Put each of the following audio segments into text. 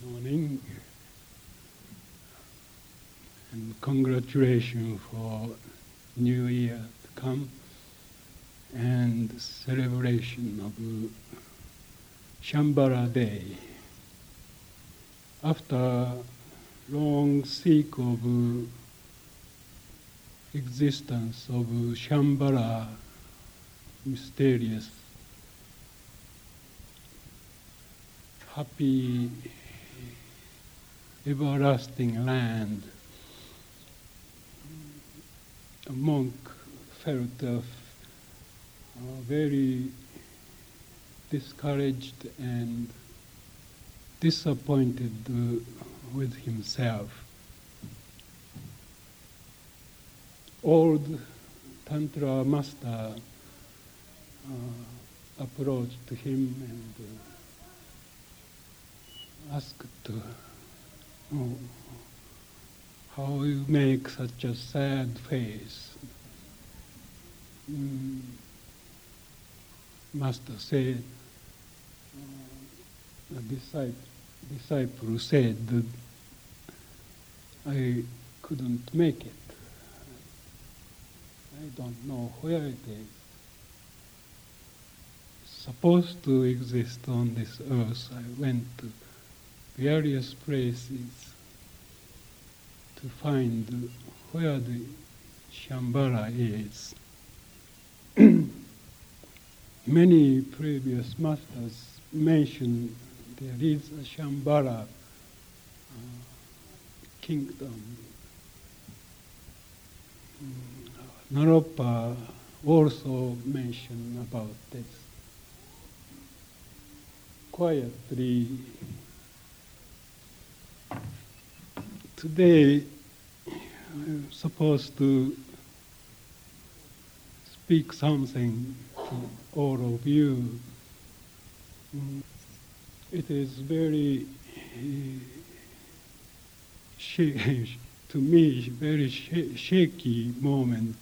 morning, and congratulations for New Year to come and celebration of Shambhala Day. After long seek of existence of Shambhala, mysterious, happy, everlasting land, a monk felt very discouraged and disappointed with himself. Old Tantra master approached him and asked, how you make such a sad face? Master said, the disciple said, I couldn't make it. I don't know where it is. Supposed to exist on this earth. I went to various places to find where the Shambhala is. Many previous masters mentioned there is a Shambhala kingdom. Naropa also mentioned about this. Quietly, today I'm supposed to speak something to all of you. It is very, to me, very shaky moment.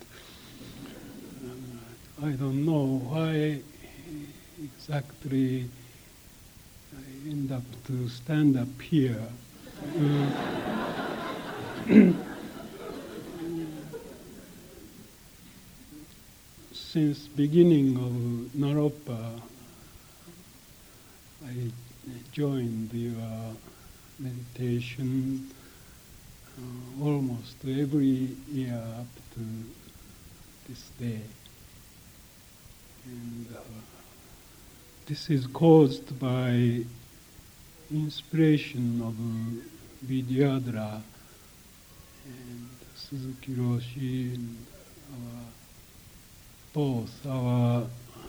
I don't know why exactly I end up to stand up here. Since beginning of Naropa, I joined your meditation almost every year up to this day. And this is caused by inspiration of Vidyadhara and Suzuki Roshi and both our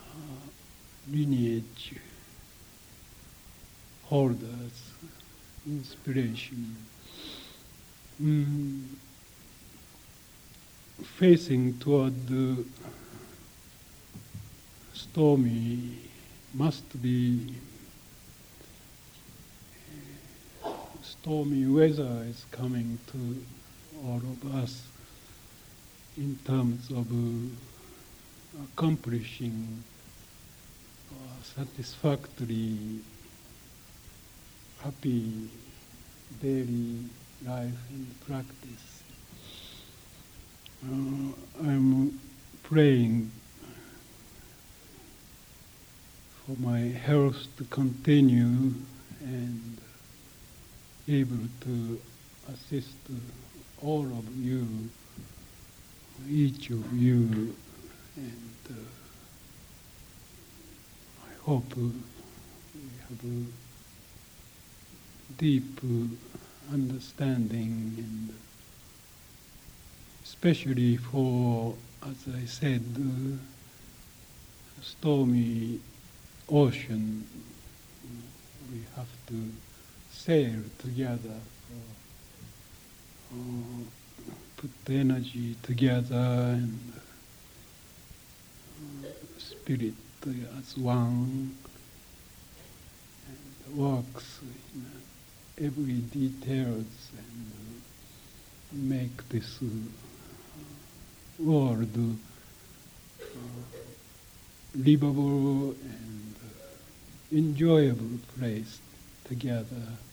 lineage holders, inspiration. Facing toward the stormy, must be stormy weather is coming to all of us in terms of accomplishing satisfactory, happy daily life and practice. I'm praying for my health to continue and able to assist all of you, each of you, and I hope we have a deep understanding, and especially for, as I said, stormy ocean, we have to sail together, put the energy together and spirit as one, and works in every details and make this world livable and enjoyable place together.